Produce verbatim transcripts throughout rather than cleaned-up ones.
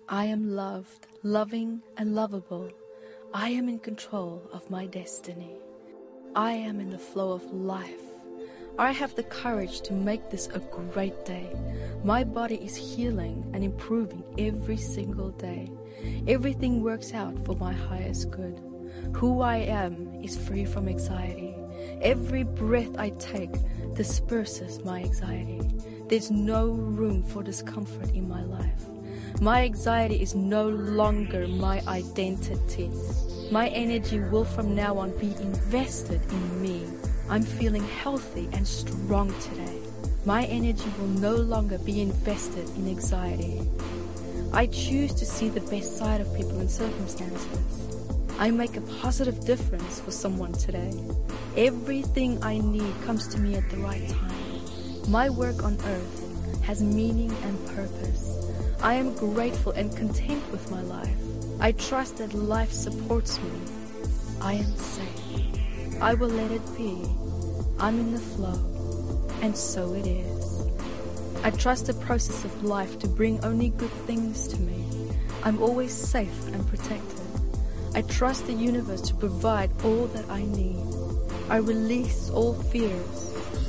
I am loved, loving, and lovable. I am in control of my destiny. I am in the flow of life. I have the courage to make this a great day. My body is healing and improving every single day. Everything works out for my highest good. Who I am is free from anxiety. Every breath I take disperses my anxiety. There's no room for discomfort in my life. My anxiety is no longer my identity. My energy will from now on be invested in me. I'm feeling healthy and strong today. My energy will no longer be invested in anxiety. I choose to see the best side of people and circumstances. I make a positive difference for someone today. Everything I need comes to me at the right time. My work on earth has meaning and purpose. I am grateful and content with my life. I trust that life supports me. I am safe. I will let it be. I'm in the flow, and so it is. I trust the process of life to bring only good things to me. I'm always safe and protected. I trust the universe to provide all that I need. I release all fears.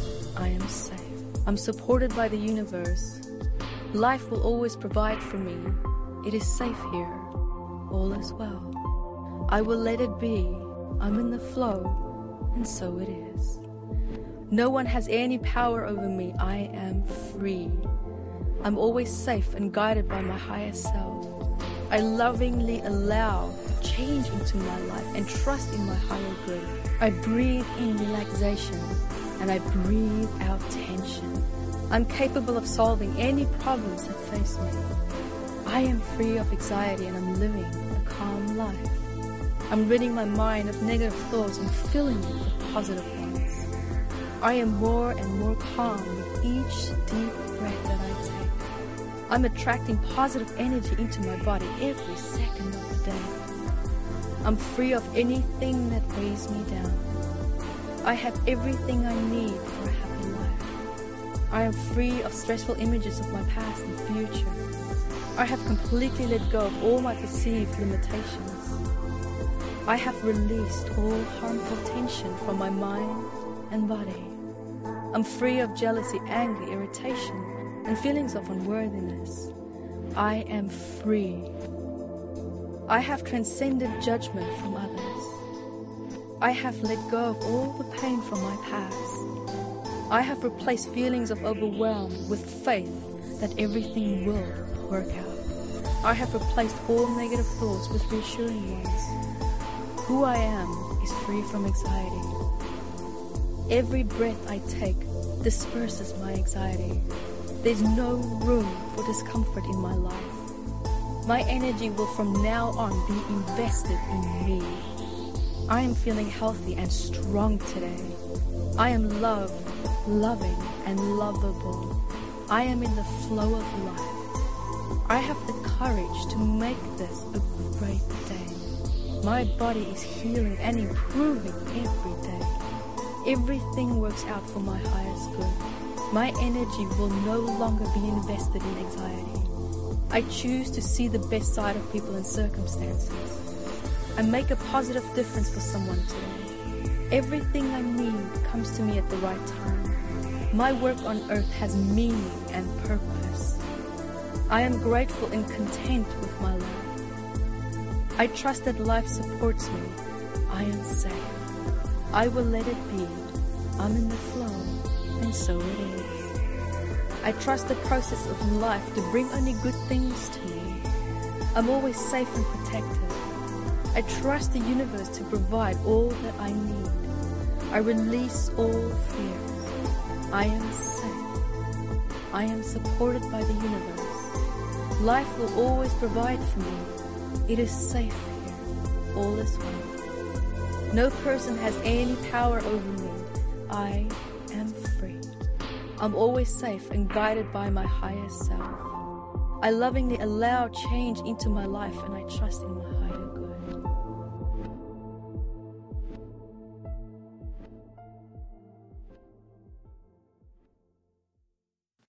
I am safe. I'm supported by the universe. Life will always provide for me. It is safe here. All is well. I will let it be. I'm in the flow, and so it is. No one has any power over me. I am free. I'm always safe and guided by my higher self. I lovingly allow change into my life and trust in my higher good. I breathe in relaxation and I breathe out tension. I'm capable of solving any problems that face me. I am free of anxiety and I'm living a calm life. I'm ridding my mind of negative thoughts and filling it with positive ones. I am more and more calm with each deep breath that I take. I'm attracting positive energy into my body every second of the day. I'm free of anything that weighs me down. I have everything I need for a happy life. I am free of stressful images of my past and future. I have completely let go of all my perceived limitations. I have released all harmful tension from my mind and body. I'm free of jealousy, anger, irritation, and feelings of unworthiness. I am free. I have transcended judgment from others. I have let go of all the pain from my past. I have replaced feelings of overwhelm with faith that everything will work out. I have replaced all negative thoughts with reassuring ones. Who I am is free from anxiety. Every breath I take disperses my anxiety. There's no room for discomfort in my life. My energy will from now on be invested in me. I am feeling healthy and strong today. I am loved, loving, and lovable. I am in the flow of life. I have the courage to make this a great day. My body is healing and improving every day. Everything works out for my highest good. My energy will no longer be invested in anxiety. I choose to see the best side of people and circumstances. I make a positive difference for someone today. Everything I need comes to me at the right time. My work on earth has meaning and purpose. I am grateful and content with my life. I trust that life supports me. I am safe. I will let it be. I'm in the flow, and so it is. I trust the process of life to bring only good things to me. I'm always safe and protected. I trust the universe to provide all that I need. I release all fears. I am safe. I am supported by the universe. Life will always provide for me. It is safe here. All is well. No person has any power over me. I am free. I'm always safe and guided by my higher self. I lovingly allow change into my life and I trust in my higher